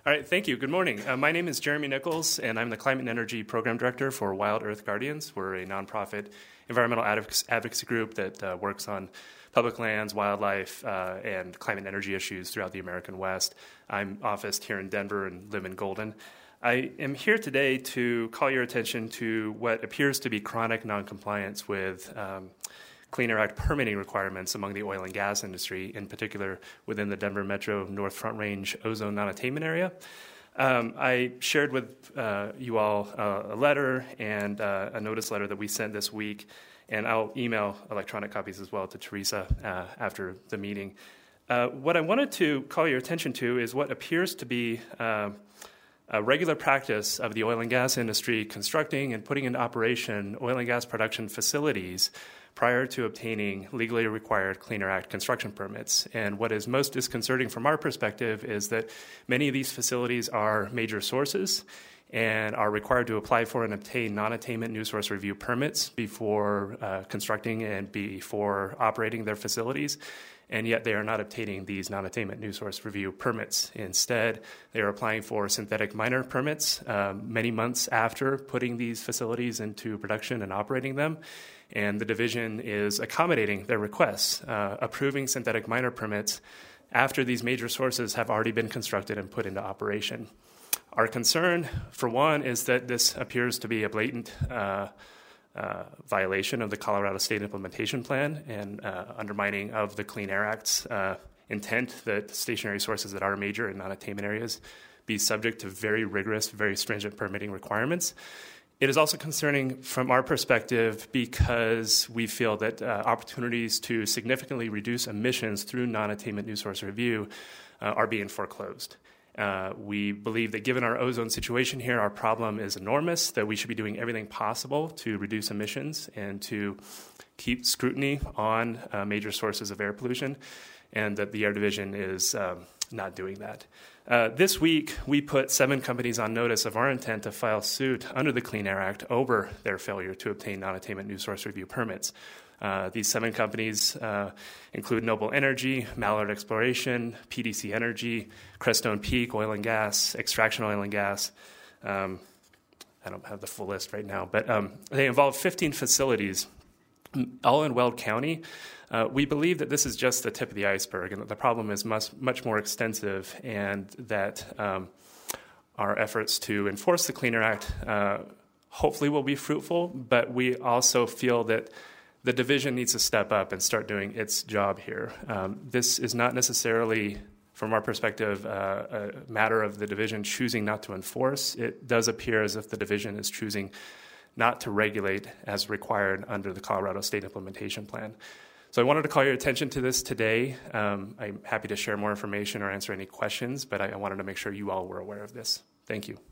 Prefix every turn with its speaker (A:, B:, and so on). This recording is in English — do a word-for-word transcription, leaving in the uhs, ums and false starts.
A: All right, thank you. Good morning. Uh, my name is Jeremy Nichols, and I'm the Climate and Energy Program Director for Wild Earth Guardians. We're a nonprofit environmental advocacy group that uh, works on public lands, wildlife, uh, and climate and energy issues throughout the American West. I'm officed here in Denver and live in Golden. I am here today to call your attention to what appears to be chronic noncompliance with um, Clean Air Act permitting requirements among the oil and gas industry, in particular within the Denver Metro North Front Range ozone non-attainment area. Um, I shared with uh, you all uh, a letter and uh, a notice letter that we sent this week, and I'll email electronic copies as well to Teresa uh, after the meeting. Uh, what I wanted to call your attention to is what appears to be uh, a regular practice of the oil and gas industry constructing and putting into operation oil and gas production facilities prior to obtaining legally required Clean Air Act construction permits. And what is most disconcerting from our perspective is that many of these facilities are major sources and are required to apply for and obtain non-attainment new source review permits before uh, constructing and before operating their facilities. And yet they are not obtaining these non-attainment new source review permits. Instead, they are applying for synthetic minor permits um, many months after putting these facilities into production and operating them. And the division is accommodating their requests, uh, approving synthetic minor permits after these major sources have already been constructed and put into operation. Our concern, for one, is that this appears to be a blatant uh, uh, violation of the Colorado State Implementation Plan and uh, undermining of the Clean Air Act's uh, intent that stationary sources that are major and non-attainment areas be subject to very rigorous, very stringent permitting requirements. It is also concerning from our perspective because we feel that uh, opportunities to significantly reduce emissions through non-attainment new source review uh, are being foreclosed. Uh, we believe that given our ozone situation here, our problem is enormous, that we should be doing everything possible to reduce emissions and to keep scrutiny on uh, major sources of air pollution, and that the Air Division is um, not doing that. Uh, this week, we put seven companies on notice of our intent to file suit under the Clean Air Act over their failure to obtain non-attainment new source review permits. Uh, these seven companies uh, include Noble Energy, Mallard Exploration, P D C Energy, Crestone Peak Oil and Gas, Extraction Oil and Gas. Um, I don't have the full list right now, but um, they involve fifteen facilities, all in Weld County. Uh, we believe that this is just the tip of the iceberg and that the problem is much, much more extensive, and that um, our efforts to enforce the Clean Air Act uh, hopefully will be fruitful, but we also feel that the division needs to step up and start doing its job here. Um, this is not necessarily, from our perspective, uh, a matter of the division choosing not to enforce. It does appear as if the division is choosing not to regulate as required under the Colorado State Implementation Plan. So I wanted to call your attention to this today. Um, I'm happy to share more information or answer any questions, but I, I wanted to make sure you all were aware of this. Thank you.